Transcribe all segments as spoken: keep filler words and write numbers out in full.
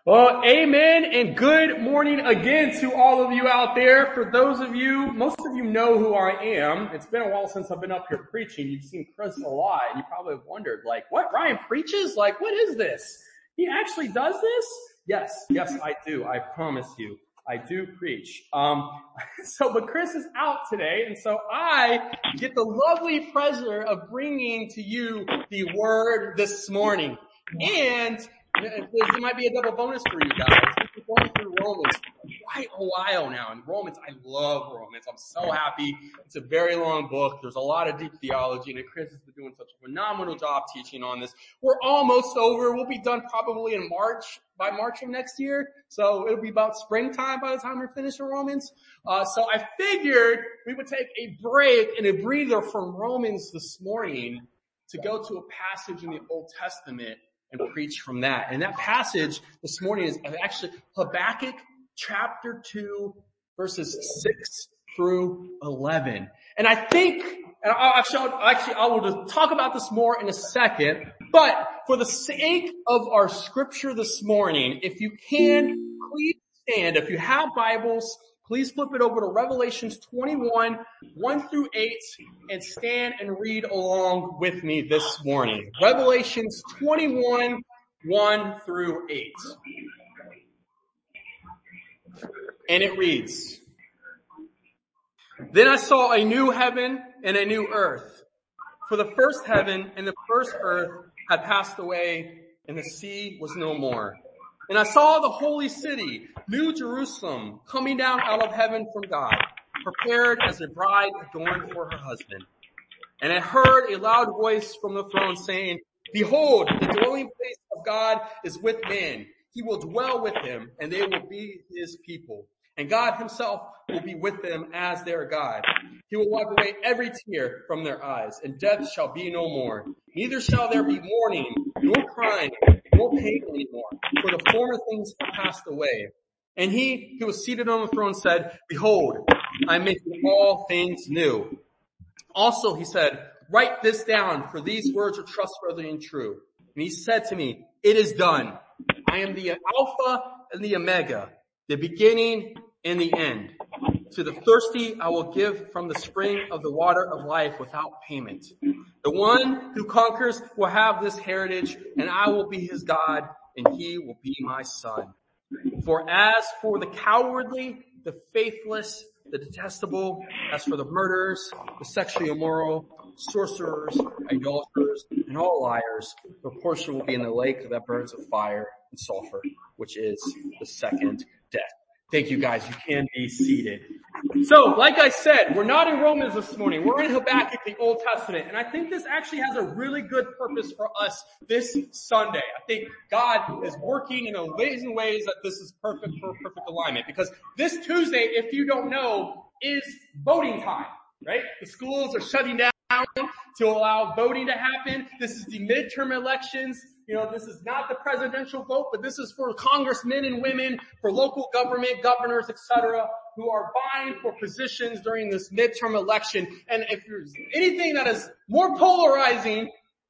Well, amen and good morning again to all of you out there. For those of you, most of you know who I am. It's been a while since I've been up here preaching. You've seen Chris a lot and you probably have wondered, like, what, Ryan preaches? Like, what is this? He actually does this? Yes, yes, I do. I promise you. I do preach. Um, so, but Chris is out today, and so I get the lovely pleasure of bringing to you the word this morning. And it might be a double bonus for you guys. We've been going through Romans for quite a while now. And Romans, I love Romans. I'm so happy. It's a very long book. There's a lot of deep theology, and Chris has been doing such a phenomenal job teaching on this. We're almost over. We'll be done probably in March, by March of next year. So it'll be about springtime by the time we're finished with Romans. Uh, so I figured we would take a break and a breather from Romans this morning to go to a passage in the Old Testament and preach from that. And that passage this morning is actually Habakkuk chapter two, verses six through eleven. And I think, and I'll actually, actually, I will talk about this more in a second, but for the sake of our scripture this morning, if you can, please stand. If you have Bibles, please flip it over to Revelations twenty-one, one through eight, and stand and read along with me this morning. Revelations twenty-one, one through eight. And it reads, "Then I saw a new heaven and a new earth. For the first heaven and the first earth had passed away, and the sea was no more. And I saw the holy city, New Jerusalem, coming down out of heaven from God, prepared as a bride adorned for her husband. And I heard a loud voice from the throne saying, 'Behold, the dwelling place of God is with man. He will dwell with them, and they will be his people. And God himself will be with them as their God. He will wipe away every tear from their eyes, and death shall be no more. Neither shall there be mourning, nor crying, nor pain anymore, for the former things have passed away.' And he who was seated on the throne said, 'Behold, I am making all things new.' Also he said, 'Write this down, for these words are trustworthy and true.' And he said to me, 'It is done. I am the Alpha and the Omega, the beginning and the end. To the thirsty I will give from the spring of the water of life without payment. The one who conquers will have this heritage, and I will be his God, and he will be my son. For as for the cowardly, the faithless, the detestable, as for the murderers, the sexually immoral, sorcerers, idolaters, and all liars, their portion will be in the lake that burns with fire and sulfur, which is the second death." Thank you guys. You can be seated. So, like I said, we're not in Romans this morning. We're in Habakkuk, the Old Testament. And I think this actually has a really good purpose for us this Sunday. I think God is working in amazing ways that this is perfect for perfect alignment. Because this Tuesday, if you don't know, is voting time, right? The schools are shutting down to allow voting to happen. This is the midterm elections. You know, this is not the presidential vote, but this is for congressmen and women, for local government, governors, et cetera, who are vying for positions during this midterm election. And if there's anything that is more polarizing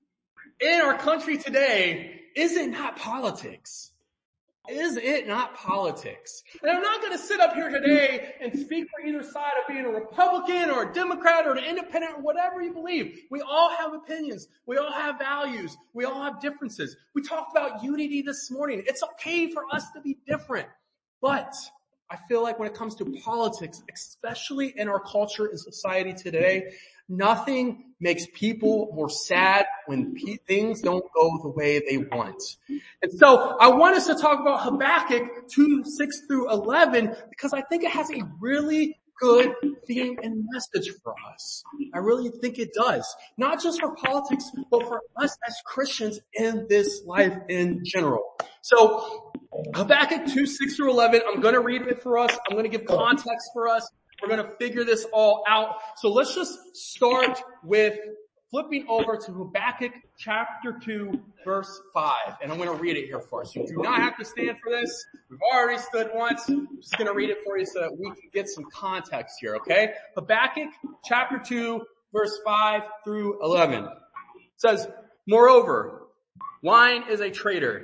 in our country today, is it not politics? Is it not politics? And I'm not going to sit up here today and speak for either side of being a Republican or a Democrat or an independent or whatever you believe. We all have opinions. We all have values. We all have differences. We talked about unity this morning. It's okay for us to be different. But I feel like when it comes to politics, especially in our culture and society today, nothing makes people more sad when pe- things don't go the way they want. And so I want us to talk about Habakkuk two, six through eleven, because I think it has a really good theme and message for us. I really think it does. Not just for politics, but for us as Christians in this life in general. So Habakkuk two, six through eleven, I'm going to read it for us. I'm going to give context for us. We're going to figure this all out. So let's just start with flipping over to Habakkuk chapter two, verse five. And I'm going to read it here for us. You do not have to stand for this. We've already stood once. I'm just going to read it for you so that we can get some context here, okay? Habakkuk chapter two, verse five through eleven. It says, "Moreover, wine is a traitor,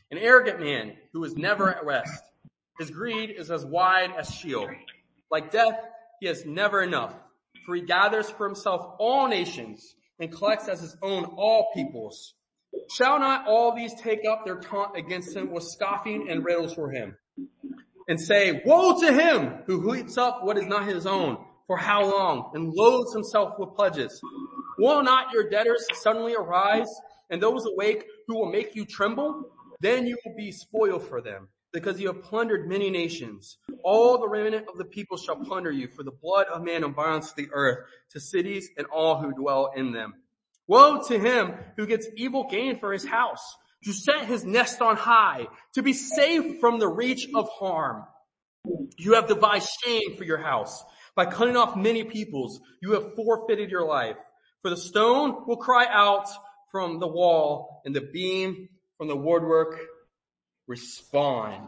An arrogant man who is never at rest. His greed is as wide as Sheol. Like death, he has never enough, for he gathers for himself all nations and collects as his own all peoples. Shall not all these take up their taunt against him with scoffing and riddles for him, and say, woe to him who heaps up what is not his own, for how long, and loads himself with pledges? Will not your debtors suddenly arise, and those awake who will make you tremble? Then you will be spoiled for them, because you have plundered many nations. All the remnant of the people shall plunder you, for the blood of man and violence to the earth, to cities and all who dwell in them. Woe to him who gets evil gain for his house, to set his nest on high, to be safe from the reach of harm. You have devised shame for your house. By cutting off many peoples, you have forfeited your life. For the stone will cry out from the wall, and the beam from the woodwork respond.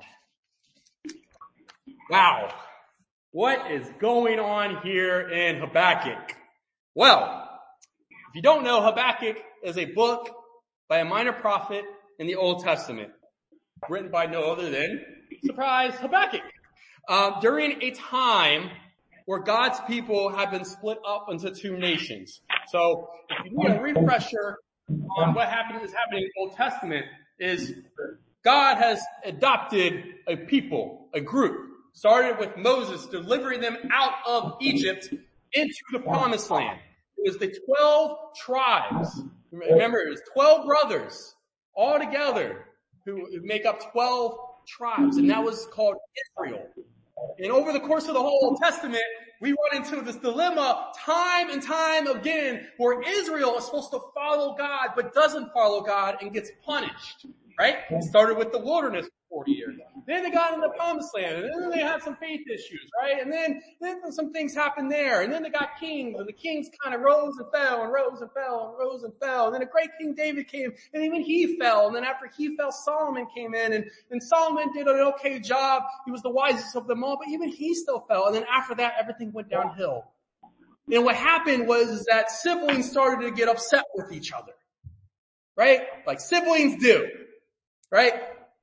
Wow. What is going on here in Habakkuk? Well, if you don't know, Habakkuk is a book by a minor prophet in the Old Testament, written by no other than, surprise, Habakkuk. Uh, during a time where God's people have been split up into two nations. So, if you need a refresher on what happened is happening in the Old Testament, is God has adopted a people, a group, started with Moses, delivering them out of Egypt into the Promised Land. It was the twelve tribes. Remember, it was twelve brothers all together who make up twelve tribes, and that was called Israel. And over the course of the whole Old Testament, we run into this dilemma time and time again where Israel is supposed to follow God but doesn't follow God and gets punished. Right? It started with the wilderness for forty years. Then they got into the Promised Land, and then they had some faith issues, right? And then, then some things happened there, and then they got kings, and the kings kind of rose and fell, and rose and fell, and rose and fell. And then a great King David came, and even he fell. And then after he fell, Solomon came in, and, and Solomon did an okay job. He was the wisest of them all, but even he still fell. And then after that, everything went downhill. And what happened was is that siblings started to get upset with each other, right? Like siblings do. Right?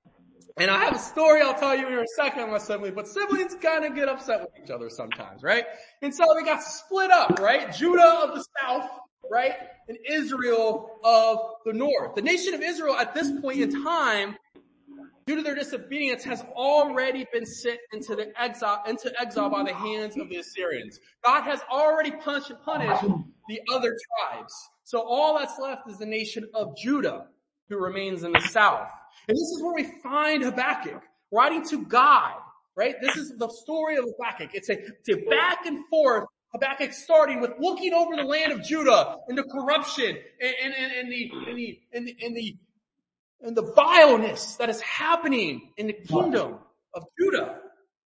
And I have a story I'll tell you in a second on my sibling, but siblings kind of get upset with each other sometimes, right? And so they got split up, right? Judah of the south, right? And Israel of the north. The nation of Israel at this point in time, due to their disobedience, has already been sent into the exile, into exile by the hands of the Assyrians. God has already punished, punished the other tribes. So all that's left is the nation of Judah, who remains in the south. And this is where we find Habakkuk writing to God, right? This is the story of Habakkuk. It's a, it's a back and forth. Habakkuk starting with looking over the land of Judah and the corruption and, and, and, and the, and the, and the, and the, and the vileness that is happening in the kingdom of Judah.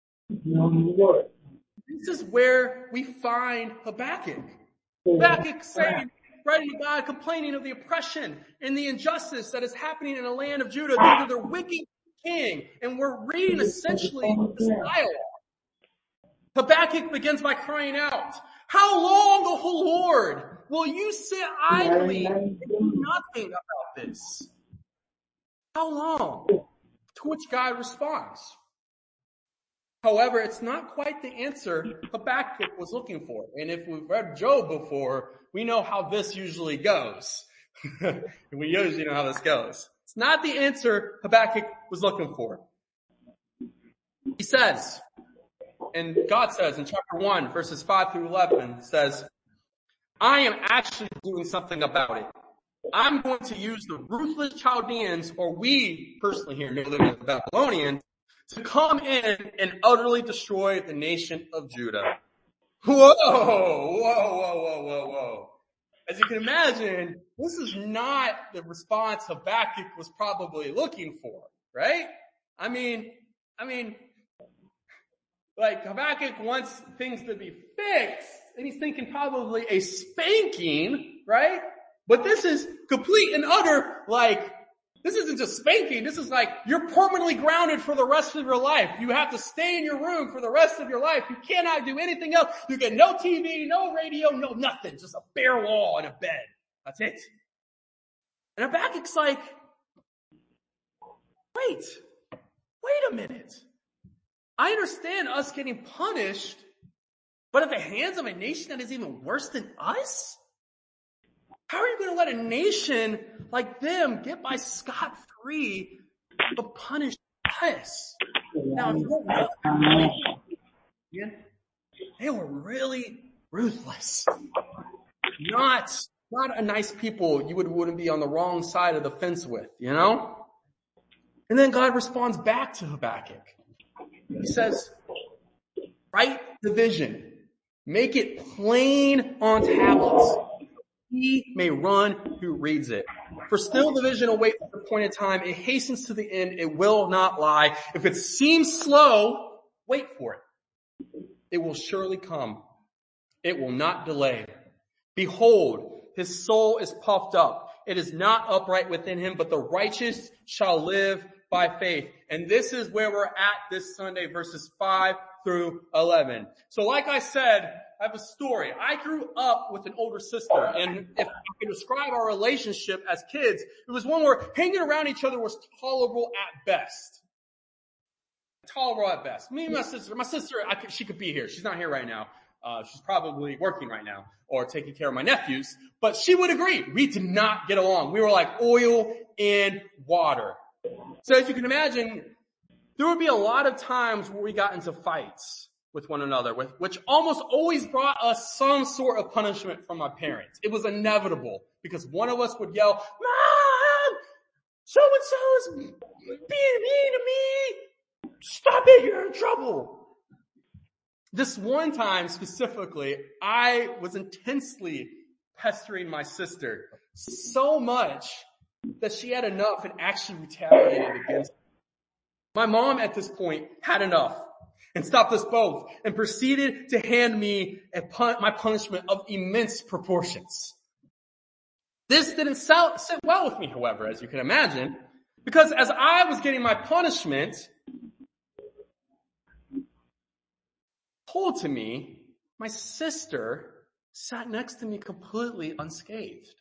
This is where we find Habakkuk. Habakkuk saying, writing to God, complaining of the oppression and the injustice that is happening in the land of Judah due to their wicked king. And we're reading essentially this dialogue. Habakkuk begins by crying out, how long, O Lord, will you sit idly and do nothing about this? How long? To which God responds. However, it's not quite the answer Habakkuk was looking for. And if we've read Job before, we know how this usually goes. We usually know how this goes. It's not the answer Habakkuk was looking for. He says, and God says in chapter one, verses five through eleven, says, I am actually doing something about it. I'm going to use the ruthless Chaldeans, or we personally here know them as the Babylonians, to come in and utterly destroy the nation of Judah. Whoa, whoa, whoa, whoa, whoa, whoa. As you can imagine, this is not the response Habakkuk was probably looking for, right? I mean, I mean, like Habakkuk wants things to be fixed, and he's thinking probably a spanking, right? But this is complete and utter, like, this isn't just spanking. This is like you're permanently grounded for the rest of your life. You have to stay in your room for the rest of your life. You cannot do anything else. You get no T V, no radio, no nothing. Just a bare wall and a bed. That's it. And Habakkuk's like, wait, wait a minute. I understand us getting punished, but at the hands of a nation that is even worse than us? How are you going to let a nation like them get by scot-free but punish us? Now, if you don't know, they were really ruthless. Not, not a nice people you would, wouldn't be on the wrong side of the fence with, you know? And then God responds back to Habakkuk. He says, write the vision. Make it plain on tablets. He may run who reads it. For still the vision awaits the appointed time. It hastens to the end. It will not lie. If it seems slow, wait for it. It will surely come. It will not delay. Behold, his soul is puffed up. It is not upright within him, but the righteous shall live by faith. And this is where we're at this Sunday, verses five through eleven. So like I said, I have a story. I grew up with an older sister, and if I can describe our relationship as kids, it was one where hanging around each other was tolerable at best. Tolerable at best. Me and my sister, my sister, I could, she could be here. She's not here right now. Uh, she's probably working right now or taking care of my nephews, but she would agree. We did not get along. We were like oil and water. So as you can imagine, there would be a lot of times where we got into fights with one another, with, which almost always brought us some sort of punishment from our parents. It was inevitable because one of us would yell, "Mom, so-and-so is being mean to me. Stop it, you're in trouble." This one time specifically, I was intensely pestering my sister so much that she had enough and actually retaliated against me. My mom at this point had enough and stopped us both and proceeded to hand me a pun- my punishment of immense proportions. This didn't sell- sit well with me, however, as you can imagine, because as I was getting my punishment told to me, my sister sat next to me completely unscathed.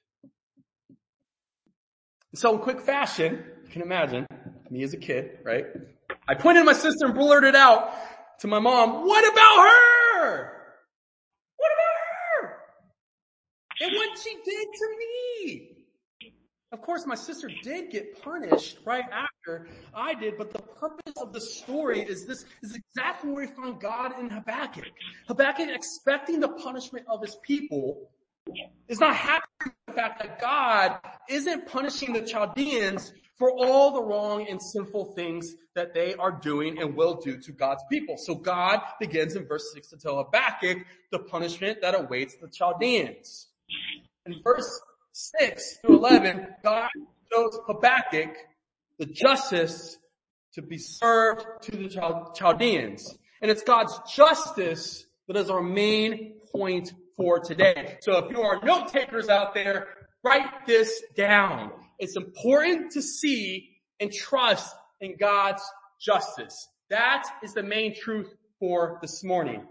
So in quick fashion, you can imagine, me as a kid, right? I pointed at my sister and blurted out to my mom, "What about her? What about her? And what she did to me?" Of course, my sister did get punished right after I did, but the purpose of the story is this is exactly where we find God in Habakkuk. Habakkuk, expecting the punishment of his people, is not happy with the fact that God isn't punishing the Chaldeans for all the wrong and sinful things that they are doing and will do to God's people. So God begins in verse six to tell Habakkuk the punishment that awaits the Chaldeans. In verse six through eleven, God shows Habakkuk the justice to be served to the Chaldeans. And it's God's justice that is our main point for today. So if you are note takers out there, write this down. It's important to see and trust in God's justice. That is the main truth for this morning.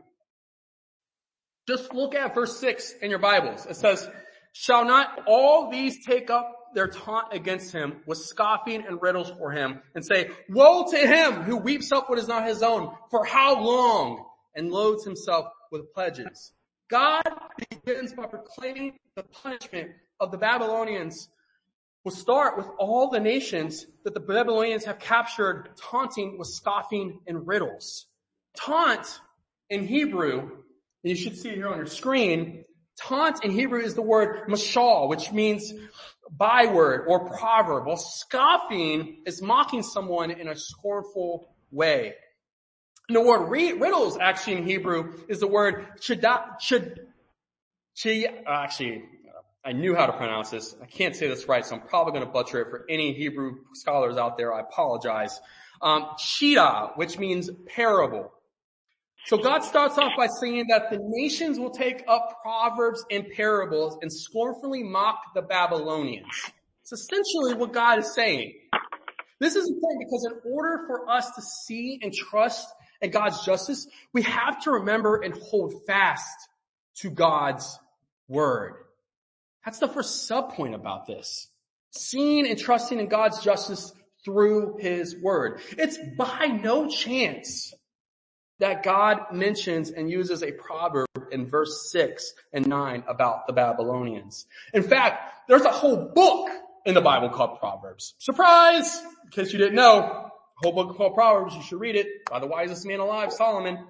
Just look at verse six in your Bibles. It says, "Shall not all these take up their taunt against him with scoffing and riddles for him and say, woe to him who weeps up what is not his own, for how long, and loads himself with pledges." God begins by proclaiming the punishment of the Babylonians will start with all the nations that the Babylonians have captured, taunting with scoffing and riddles. Taunt in Hebrew, and you should see it here on your screen, taunt in Hebrew is the word mashal, which means byword or proverb, while scoffing is mocking someone in a scornful way. And the word riddles actually in Hebrew is the word chida, chid, chi, actually, I knew how to pronounce this. I can't say this right, so I'm probably going to butcher it for any Hebrew scholars out there. I apologize. Um, chida, which means parable. So God starts off by saying that the nations will take up proverbs and parables and scornfully mock the Babylonians. It's essentially what God is saying. This is important because in order for us to see and trust in God's justice, we have to remember and hold fast to God's word. That's the first sub point about this. Seeing and trusting in God's justice through his word. It's by no chance that God mentions and uses a proverb in verse six and nine about the Babylonians. In fact, there's a whole book in the Bible called Proverbs. Surprise! In case you didn't know, a whole book called Proverbs, you should read it, by the wisest man alive, Solomon.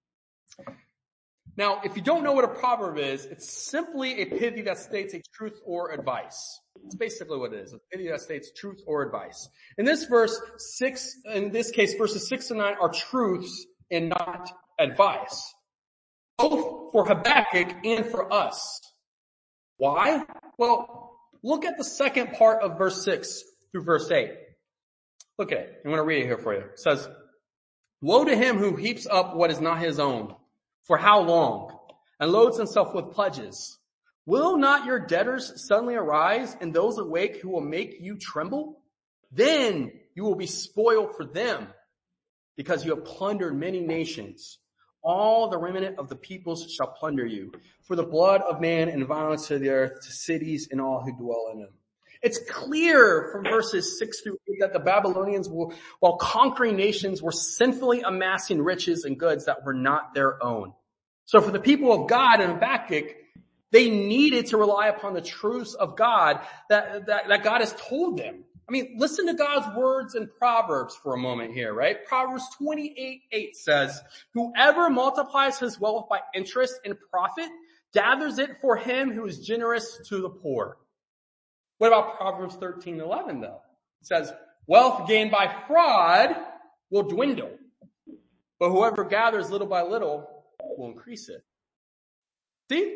Now, if you don't know what a proverb is, it's simply a pithy that states a truth or advice. It's basically what it is, a pithy that states truth or advice. In this verse, six, in this case, verses six and nine are truths and not advice. Both for Habakkuk and for us. Why? Well, look at the second part of verse six through verse eight. Look at it. I'm going to read it here for you. It says, "Woe to him who heaps up what is not his own. For how long? And loads himself with pledges. Will not your debtors suddenly arise, and those awake who will make you tremble? Then you will be spoiled for them, because you have plundered many nations. All the remnant of the peoples shall plunder you. For the blood of man and violence to the earth, to cities and all who dwell in them." It's clear from verses six through eight that the Babylonians, will, while conquering nations, were sinfully amassing riches and goods that were not their own. So for the people of God in Habakkuk, they needed to rely upon the truths of God that, that, that God has told them. I mean, listen to God's words in Proverbs for a moment here, right? Proverbs twenty-eight eight says, "Whoever multiplies his wealth by interest and profit gathers it for him who is generous to the poor." What about Proverbs thirteen eleven though? It says, "Wealth gained by fraud will dwindle, but whoever gathers little by little will increase it." See?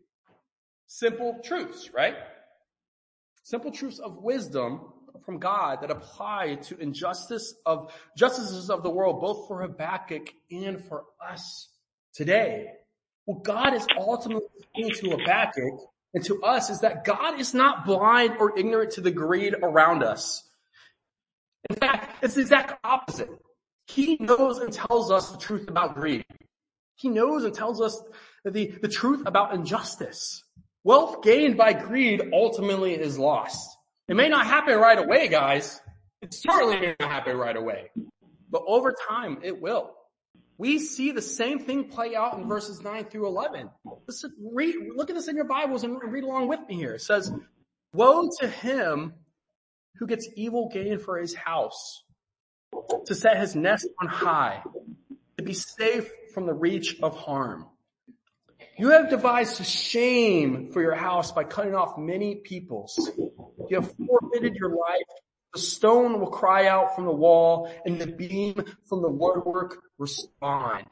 Simple truths, right? Simple truths of wisdom from God that apply to injustice of justices of the world, both for Habakkuk and for us today. What God is ultimately saying to Habakkuk and to us is that God is not blind or ignorant to the greed around us. In fact, it's the exact opposite. He knows and tells us the truth about greed. He knows and tells us the, the truth about injustice. Wealth gained by greed ultimately is lost. It may not happen right away, guys. It certainly may not happen right away. But over time, it will. We see the same thing play out in verses nine through eleven. Listen, read, look at this in your Bibles and read along with me here. It says, "Woe to him who gets evil gain for his house, to set his nest on high, to be safe from the reach of harm. You have devised shame for your house by cutting off many peoples. You have forfeited your life. The stone will cry out from the wall, and the beam from the woodwork respond."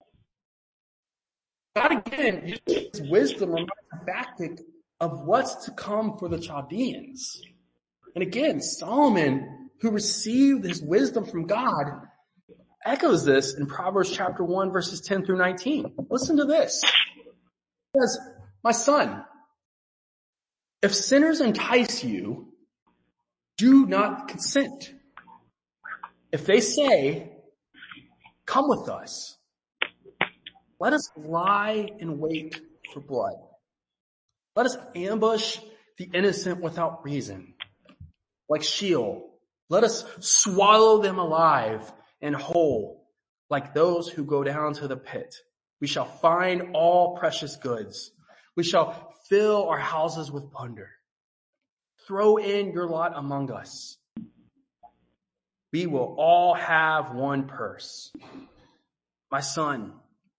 God again uses his wisdom reminds Habakkuk of what's to come for the Chaldeans. And again, Solomon, who received his wisdom from God, echoes this in Proverbs chapter one, verses ten through nineteen. Listen to this. It says, "My son, if sinners entice you, do not consent. If they say, 'Come with us,' let us lie in wait for blood. Let us ambush the innocent without reason. Like Sheol, let us swallow them alive and whole, like those who go down to the pit. We shall find all precious goods. We shall fill our houses with plunder. Throw in your lot among us. We will all have one purse. My son,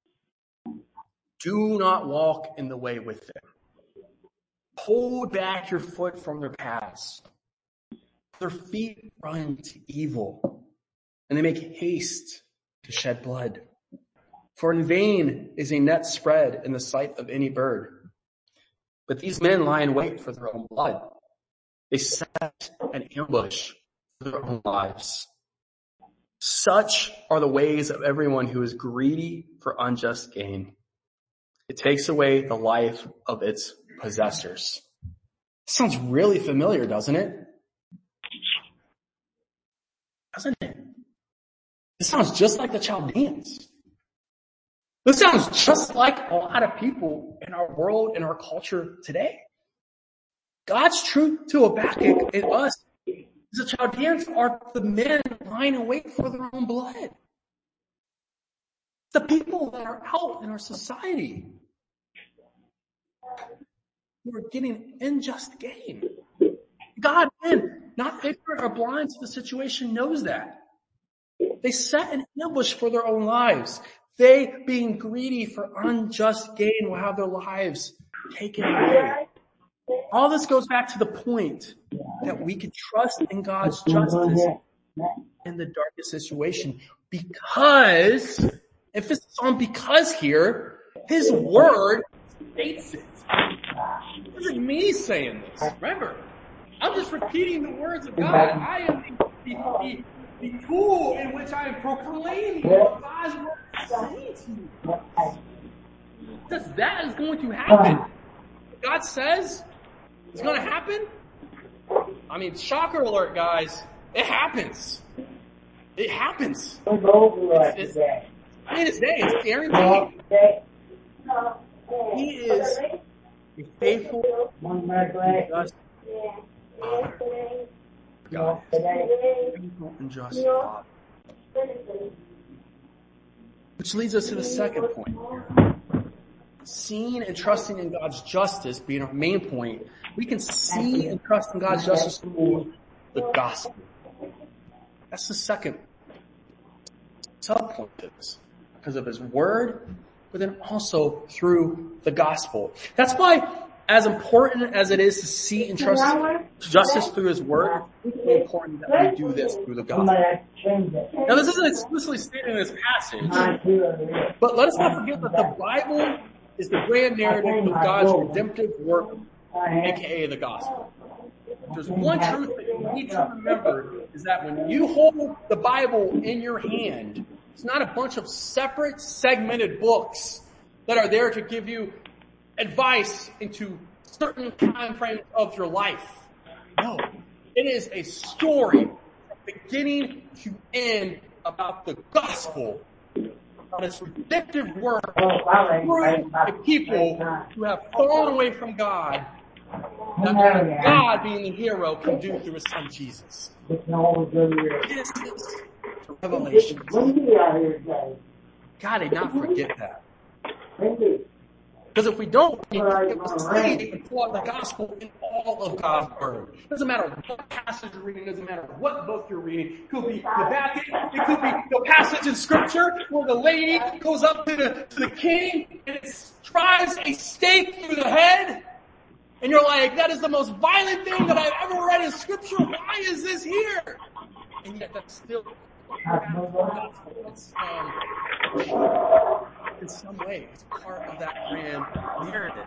do not walk in the way with them. Hold back your foot from their paths. Their feet run to evil, and they make haste to shed blood. For in vain is a net spread in the sight of any bird. But these men lie in wait for their own blood. They set an ambush for their own lives. Such are the ways of everyone who is greedy for unjust gain. It takes away the life of its possessors." Sounds really familiar, doesn't it? Doesn't it? This sounds just like the Chaldeans. This sounds just like a lot of people in our world, in our culture today. God's truth to Habakkuk and us The Chaldeans are the men lying in wait for their own blood. The people that are out in our society who are getting unjust gain. God, man, not ignorant or blind to the situation, knows that. They set an ambush for their own lives. They, being greedy for unjust gain, will have their lives taken away. All this goes back to the point that we can trust in God's justice in the darkest situation because, emphasis on because here, His Word states it. This isn't me saying this. Remember, I'm just repeating the words of God. I am the, the, the tool in which I am proclaiming what God's Word is saying to you. Because that is going to happen. God says it's going to happen. I mean, shocker alert, guys. It happens. It happens. It's, it's, I mean, it's day. It's guaranteed. He is a faithful, just Father. God. Faithful and just Father. Which leads us to the second point here. Seeing and trusting in God's justice being our main point, we can see and trust in God's justice through the gospel. That's the second subpoint to this. Because of His Word, but then also through the gospel. That's why, as important as it is to see and trust justice through His Word, it's so important that we do this through the gospel. Now, this isn't explicitly stated in this passage, but let us not forget that the Bible is the grand narrative of God's redemptive work, aka the gospel. There's one truth that you need to remember is that when you hold the Bible in your hand, it's not a bunch of separate, segmented books that are there to give you advice into certain time frames of your life. No, it is a story from beginning to end about the gospel, about its redemptive work through the people who have fallen away from God, that God, being the hero, can do through His Son Jesus. This is the revelation. God did not forget that. Because if we don't, it was saying and pull out the gospel in all of God's Word. It doesn't matter what passage you're reading, it doesn't matter what book you're reading. It could be Habakkuk, it could be the passage in Scripture where the lady goes up to the, to the king and it drives a stake through the head. And you're like, that is the most violent thing that I've ever read in Scripture. Why is this here? And yet that's still it's, um, in some way, it's part of that grand narrative.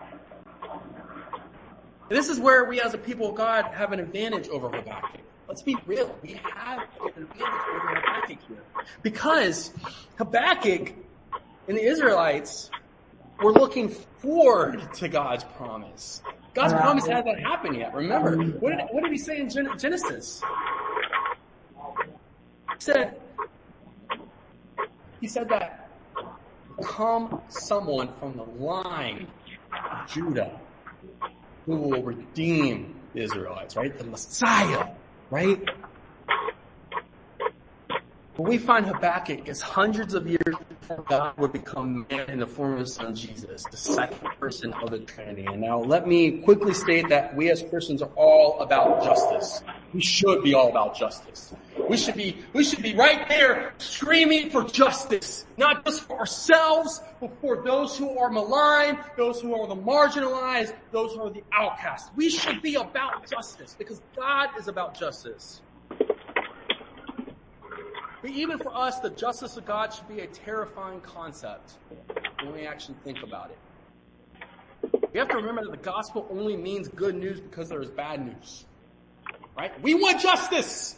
And this is where we as a people of God have an advantage over Habakkuk. Let's be real. We have an advantage over Habakkuk here. Because Habakkuk and the Israelites were looking forward to God's promise. God's promise hasn't happened yet. Remember, what did, what did He say in Genesis? He said, he said that come someone from the line of Judah who will redeem the Israelites, right? The Messiah, right? But we find Habakkuk is hundreds of years before God would become man in the form of His Son Jesus, the second person of the Trinity. And now let me quickly state that we as Christians are all about justice. We should be all about justice. We should be, we should be right there screaming for justice, not just for ourselves, but for those who are maligned, those who are the marginalized, those who are the outcasts. We should be about justice because God is about justice. But even for us, the justice of God should be a terrifying concept when we actually think about it. We have to remember that the gospel only means good news because there is bad news. Right? We want justice!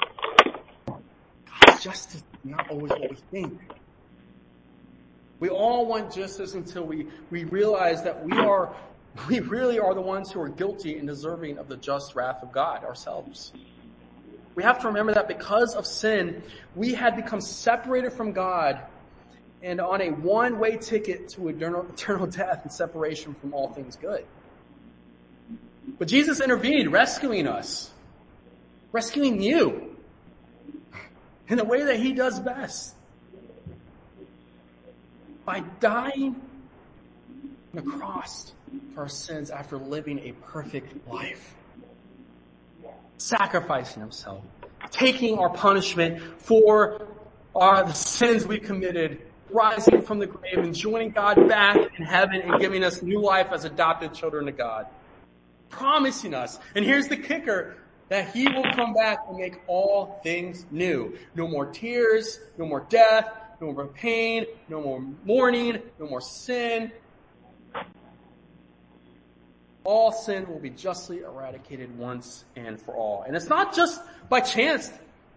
God's justice is not always what we think. We all want justice until we, we realize that we are, we really are the ones who are guilty and deserving of the just wrath of God ourselves. We have to remember that because of sin, we had become separated from God and on a one-way ticket to eternal, eternal death and separation from all things good. But Jesus intervened, rescuing us. rescuing you in the way that he does best. By dying on the cross for our sins after living a perfect life. Sacrificing himself. Taking our punishment for our, the sins we committed. Rising from the grave and joining God back in heaven and giving us new life as adopted children of God. Promising us. And here's the kicker. That he will come back and make all things new. No more tears. No more death. No more pain. No more mourning. No more sin. All sin will be justly eradicated once and for all. And it's not just by chance.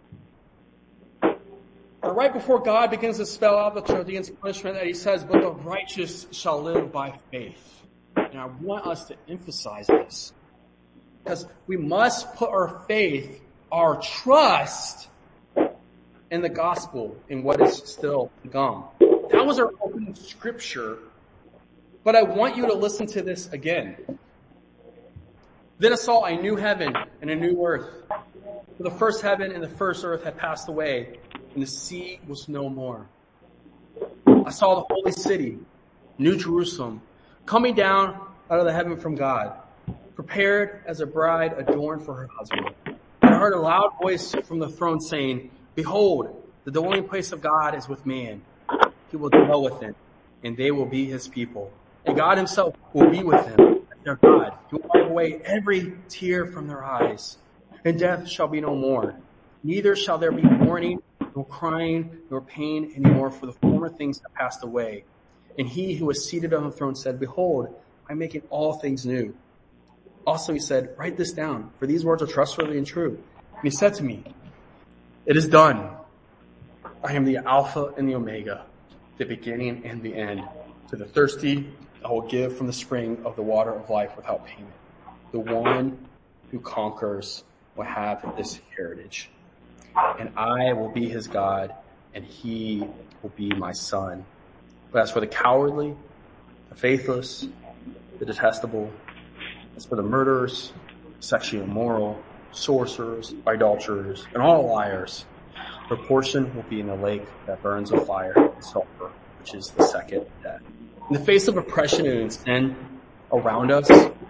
But right before God begins to spell out the Chaldeans' punishment that he says, but the righteous shall live by faith. And I want us to emphasize this. Because we must put our faith, our trust in the gospel, in what is still to come. That was our opening scripture. But I want you to listen to this again. Then I saw a new heaven and a new earth. For the first heaven and the first earth had passed away, and the sea was no more. I saw the holy city, New Jerusalem, coming down out of the heaven from God, prepared as a bride adorned for her husband. And I heard a loud voice from the throne saying, behold, the dwelling place of God is with man. He will dwell with them, and they will be his people. And God himself will be with them, their God. He will wipe away every tear from their eyes. And death shall be no more. Neither shall there be mourning, nor crying, nor pain anymore, for the former things have passed away. And he who was seated on the throne said, behold, I am making all things new. Also he said, write this down, for these words are trustworthy and true. And he said to me, it is done. I am the Alpha and the Omega, the beginning and the end. To the thirsty, I will give from the spring of the water of life without payment. The one who conquers will have this heritage. And I will be his God, and he will be my son. But as for the cowardly, the faithless, the detestable, as for the murderers, sexually immoral, sorcerers, idolaters, and all liars, their portion will be in the lake that burns with fire and sulfur, which is the second death. In the face of oppression and sin around us,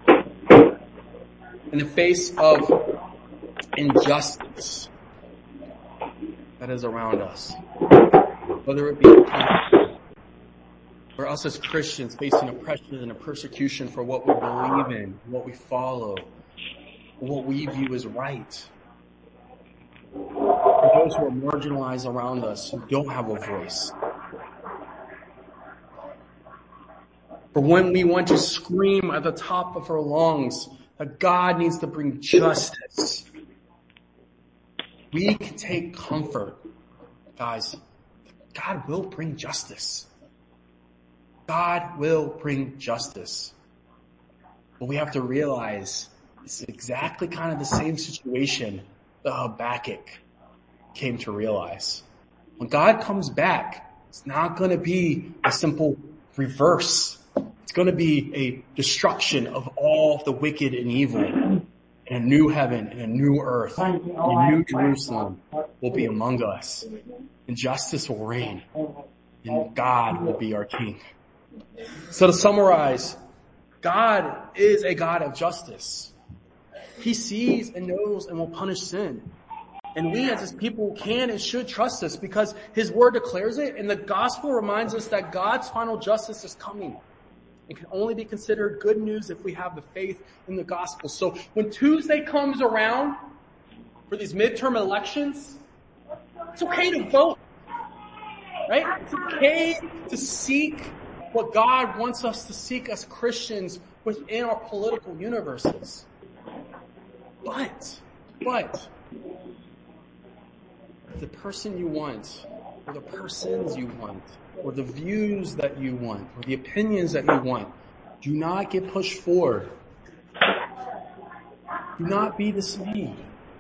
in the face of injustice that is around us, whether it be or us as Christians facing oppression and a persecution for what we believe in, what we follow, what we view as right. For those who are marginalized around us, who don't have a voice. For when we want to scream at the top of our lungs that God needs to bring justice, we can take comfort. Guys, God will bring justice. God will bring justice. But we have to realize it's exactly kind of the same situation that Habakkuk came to realize. When God comes back, it's not going to be a simple reverse. It's going to be a destruction of all the wicked and evil. And a new heaven and a new earth and a new Jerusalem will be among us. And justice will reign. And God will be our king. So to summarize, God is a God of justice. He sees and knows and will punish sin. And we as his people can and should trust this because his word declares it, and the gospel reminds us that God's final justice is coming. It can only be considered good news if we have the faith in the gospel. So when Tuesday comes around for these midterm elections, it's okay to vote. Right? It's okay to seek what God wants us to seek as Christians within our political universes. But, but, the person you want, or the persons you want, or the views that you want, or the opinions that you want, do not get pushed forward. Do not be dismayed.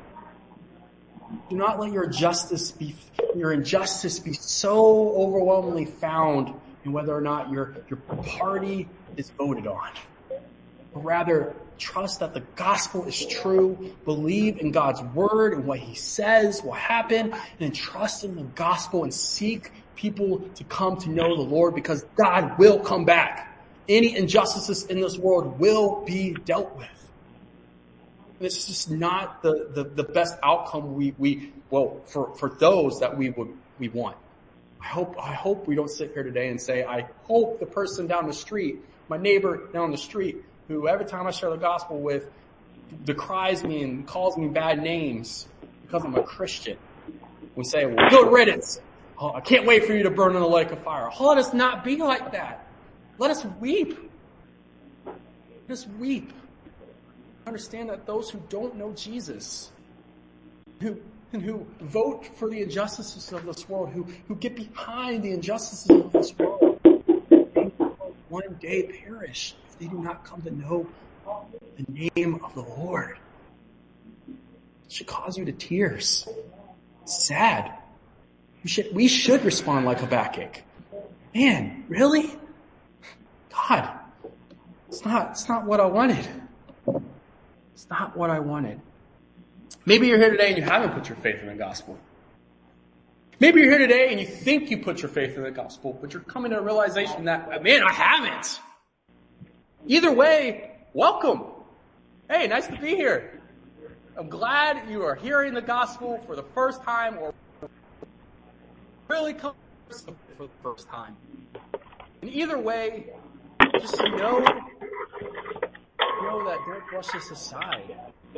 Do not let your justice be, your injustice be so overwhelmingly found in whether or not your, your party is voted on. But rather, trust that the gospel is true, believe in God's word and what he says will happen, and trust in the gospel and seek people to come to know the Lord, because God will come back. Any injustices in this world will be dealt with. And it's just not the, the, the best outcome we, we, well, for, for those that we would, we want. I hope, I hope we don't sit here today and say, I hope the person down the street, my neighbor down the street, who every time I share the gospel with, decries me and calls me bad names because I'm a Christian, we say, well, good riddance. Oh, I can't wait for you to burn in the lake of fire. Oh, let us not be like that. Let us weep. Let us weep. Understand that those who don't know Jesus, who and who vote for the injustices of this world, who, who get behind the injustices of this world, they will one day perish if they do not come to know the name of the Lord. It should cause you to tears. It's sad. We should, we should respond like Habakkuk. Man, really? God, it's not, it's not what I wanted. It's not what I wanted. Maybe you're here today and you haven't put your faith in the gospel. Maybe you're here today and you think you put your faith in the gospel, but you're coming to a realization that, man, I haven't. Either way, welcome. Hey, nice to be here. I'm glad you are hearing the gospel for the first time, or really come for the first time. And either way, just know, know that don't brush this aside.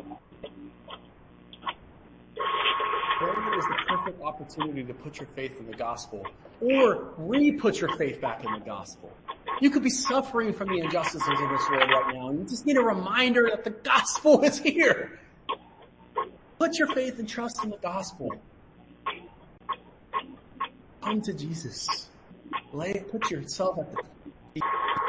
Failure is the perfect opportunity to put your faith in the gospel, or re-put your faith back in the gospel. You could be suffering from the injustices of this world right now, and you just need a reminder that the gospel is here. Put your faith and trust in the gospel. Come to Jesus. Lay, put yourself at the feet.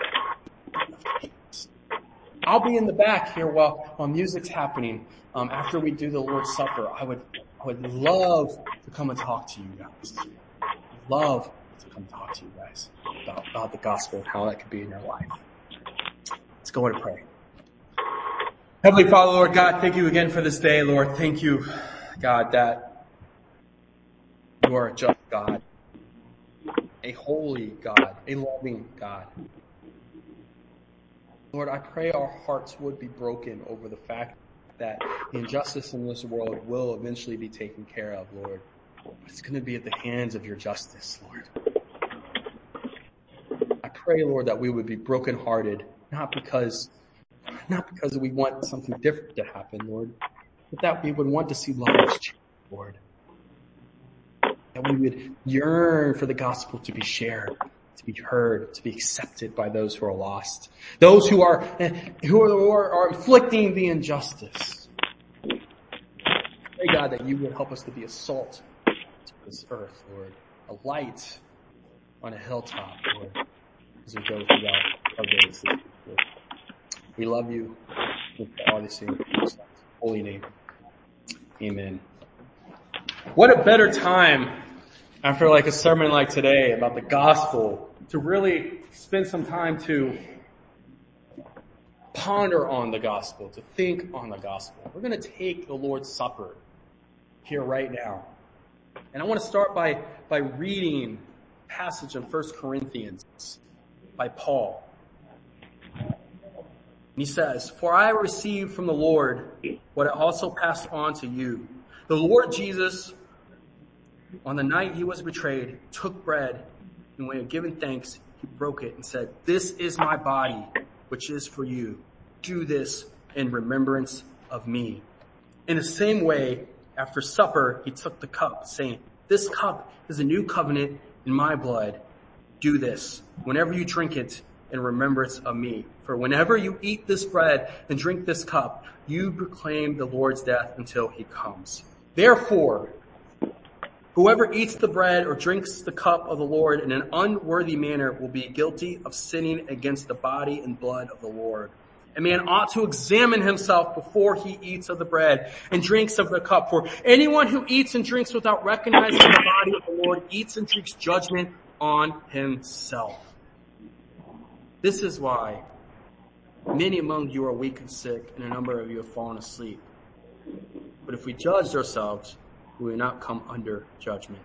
I'll be in the back here while, while music's happening. Um, after we do the Lord's Supper, I would, I would love to come and talk to you guys. Love to come talk to you guys about, about the gospel and how that could be in your life. Let's go and pray. Heavenly Father, Lord God, thank you again for this day, Lord. Thank you, God, that you are a just God, a holy God, a loving God. Lord, I pray our hearts would be broken over the fact that the injustice in this world will eventually be taken care of, Lord. But it's going to be at the hands of your justice, Lord. I pray, Lord, that we would be brokenhearted, not because, not because we want something different to happen, Lord, but that we would want to see lives change, Lord. That we would yearn for the gospel to be shared, to be heard, to be accepted by those who are lost, those who are who are, are inflicting the injustice. Pray, God, that you would help us to be a salt to this earth, Lord, a light on a hilltop, Lord, as we go throughout our days. We love you with all these things in your holy name. Amen. What a better time after like a sermon like today about the gospel to really spend some time to ponder on the gospel, to think on the gospel. We're going to take the Lord's Supper here right now. And I want to start by, by reading a passage in First Corinthians by Paul. And he says, "For I received from the Lord what I also passed on to you. The Lord Jesus, on the night he was betrayed, took bread, and when he had given thanks, he broke it and said, 'This is my body, which is for you. Do this in remembrance of me.' In the same way, after supper, he took the cup, saying, 'This cup is a new covenant in my blood. Do this whenever you drink it in remembrance of me. For whenever you eat this bread and drink this cup, you proclaim the Lord's death until he comes. Therefore, whoever eats the bread or drinks the cup of the Lord in an unworthy manner will be guilty of sinning against the body and blood of the Lord. A man ought to examine himself before he eats of the bread and drinks of the cup. For anyone who eats and drinks without recognizing the body of the Lord eats and drinks judgment on himself. This is why Many among you are weak and sick, and a number of you have fallen asleep. But if we judged ourselves, we would not come under judgment.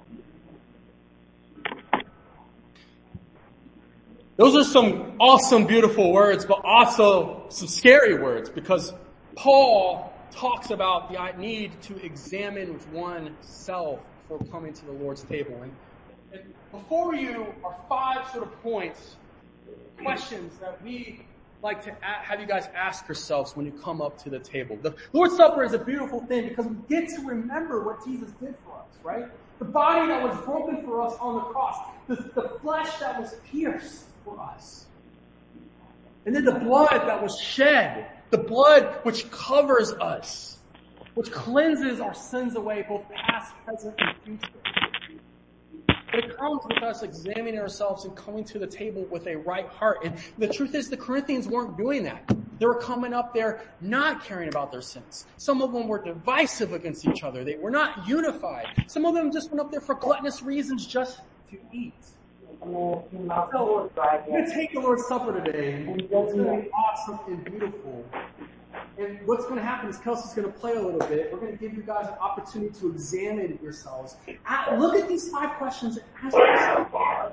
Those are some awesome, beautiful words, but also some scary words, because Paul talks about the need to examine oneself before coming to the Lord's table. And, and before you are five sort of points, questions that we like to have you guys ask yourselves when you come up to the table. The Lord's Supper is a beautiful thing because we get to remember what Jesus did for us, right? The body that was broken for us on the cross, the, the flesh that was pierced for us, and then the blood that was shed, the blood which covers us, which cleanses our sins away, both past, present, and future. But it comes with us examining ourselves and coming to the table with a right heart. And the truth is, the Corinthians weren't doing that. They were coming up there not caring about their sins. Some of them were divisive against each other. They were not unified. Some of them just went up there for gluttonous reasons just to eat. So, we're going to take the Lord's Supper today, and it's going to be awesome and beautiful. And what's going to happen is Kelsey's going to play a little bit. We're going to give you guys an opportunity to examine yourselves. Look at these five questions and ask yourself,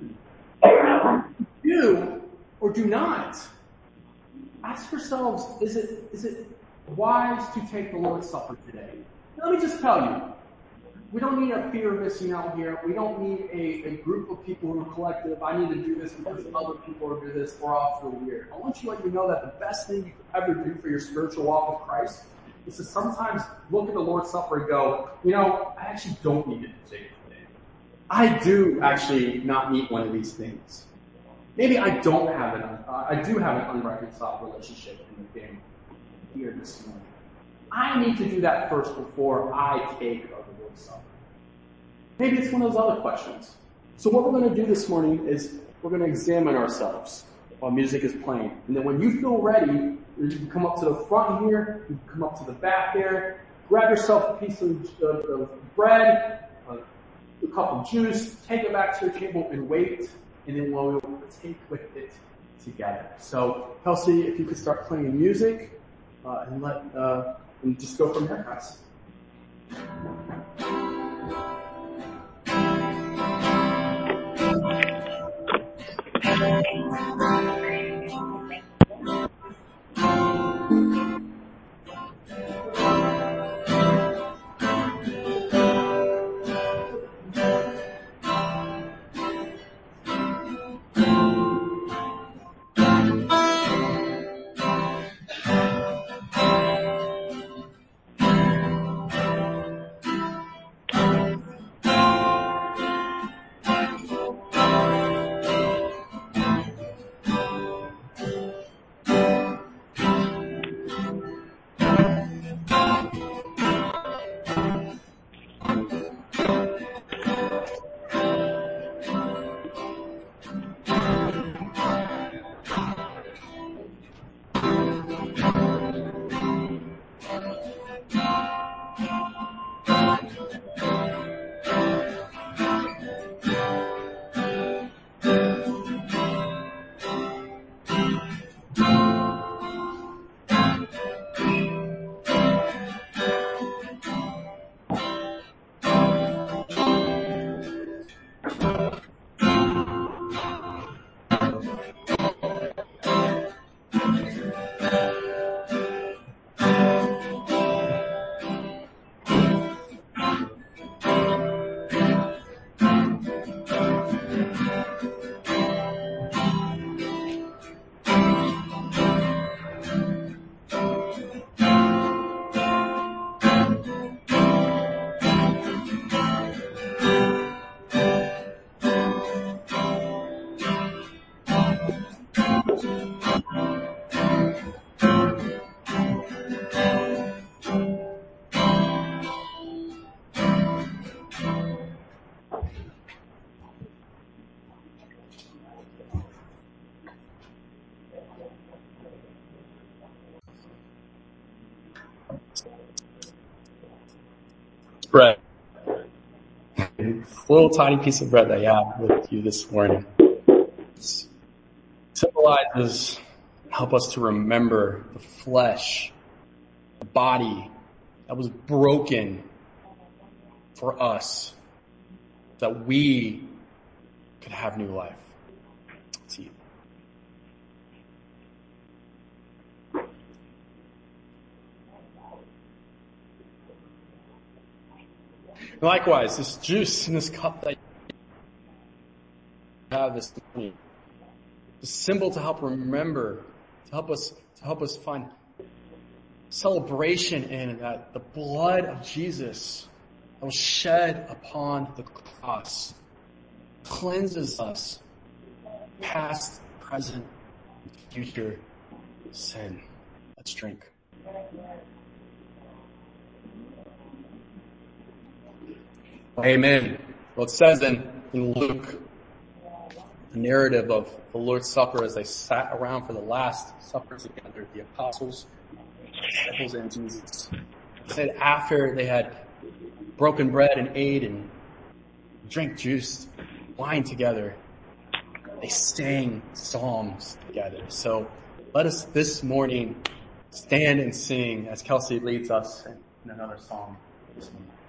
do or do not. Ask yourselves, is it is it wise to take the Lord's Supper today? Let me just tell you, we don't need a fear of missing out here. We don't need a, a group of people who are collective. I need to do this because other people are doing this, or I'll feel weird. I want you to let you know that the best thing you could ever do for your spiritual walk with Christ is to sometimes look at the Lord's Supper and go, you know, I actually don't need to take it today. I do actually not need one of these things. Maybe I don't have an, uh, I do have an unreconciled relationship in the game here this morning. I need to do that first before I take of the Lord's Supper. Maybe it's one of those other questions. So what we're going to do this morning is we're going to examine ourselves while music is playing. And then when you feel ready, you can come up to the front here, you can come up to the back there, grab yourself a piece of, of, of bread, a, a cup of juice, take it back to your table and wait, and then we'll partake with it together. So Kelsey, if you could start playing music, uh, and let, uh, and just go from there, guys. Bread. A little tiny piece of bread that I have with you this morning. It symbolizes Help us to remember the flesh, the body that was broken for us, that we could have new life. Let's eat. Likewise, this juice in this cup that you have this morning, the symbol to help remember, to help us, to help us find celebration in that the blood of Jesus that was shed upon the cross cleanses us, past, present, and future sin. Let's drink. Amen. Well, it says in, in Luke, the narrative of the Lord's Supper as they sat around for the last supper together, the apostles, disciples, and Jesus. It said after they had broken bread and ate and drank juice, wine together, they sang psalms together. So let us this morning stand and sing as Kelsey leads us in another song this morning.